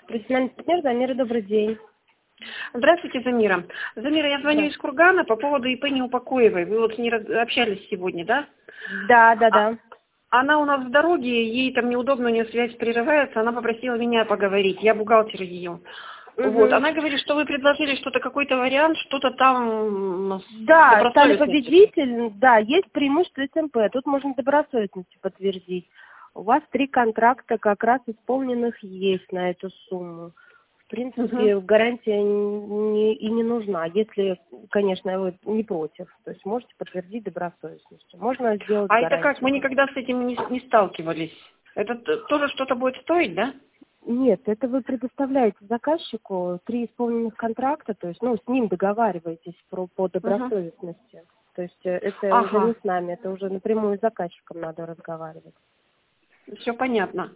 Профессиональный партнер Замира, добрый день. Здравствуйте, Замира. Замира, я звоню из Кургана по поводу ИП Неупокоевой. Вы вот с ней общались сегодня, да? Да. Она у нас в дороге, ей там неудобно, у нее связь прерывается, она попросила меня поговорить, я бухгалтер ее. Вот, она говорит, что вы предложили что-то, какой-то вариант, что-то там... Да, стали победитель, да, есть преимущество СМП, тут можно добросовестностью подтвердить. У вас 3 контракта как раз исполненных есть на эту сумму. В принципе, гарантия не нужна, если, конечно, вы не против. То есть можете подтвердить добросовестностью. Можно сделать гарантию. А это как? Мы никогда с этим не сталкивались. Это тоже что-то будет стоить, да? Нет, это вы предоставляете заказчику 3 исполненных контракта, то есть, с ним договариваетесь по добросовестности. То есть это уже не с нами, это уже напрямую с заказчиком надо разговаривать. Все понятно.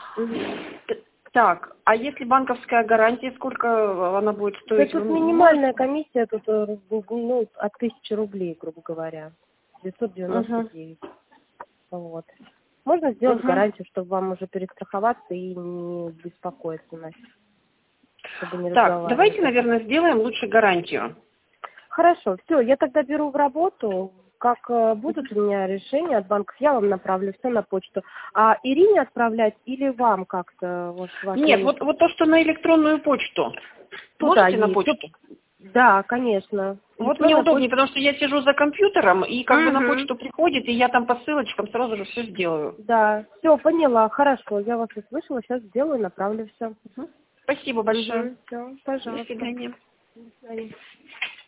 Так, а если банковская гарантия, сколько она будет стоить? Да, тут минимальная комиссия, тут от 1000 рублей, грубо говоря, 999. Вот. Можно сделать гарантию, чтобы вам уже перестраховаться и не беспокоиться, Настя, чтобы не Так, давайте, наверное, сделаем лучше гарантию. Хорошо, все, я тогда беру в работу. Как будут у меня решения от банков, я вам направлю все на почту. А Ирине отправлять или вам как-то? Нет, вот то, что на электронную почту. Можете на почту? Да, конечно. Вот мне удобнее, потому что я сижу за компьютером, и как бы на почту приходит, и я там по ссылочкам сразу же все сделаю. Да, все, поняла, хорошо, я вас услышала, сейчас сделаю, направлю все. Спасибо большое. Все, пожалуйста. До свидания. До свидания.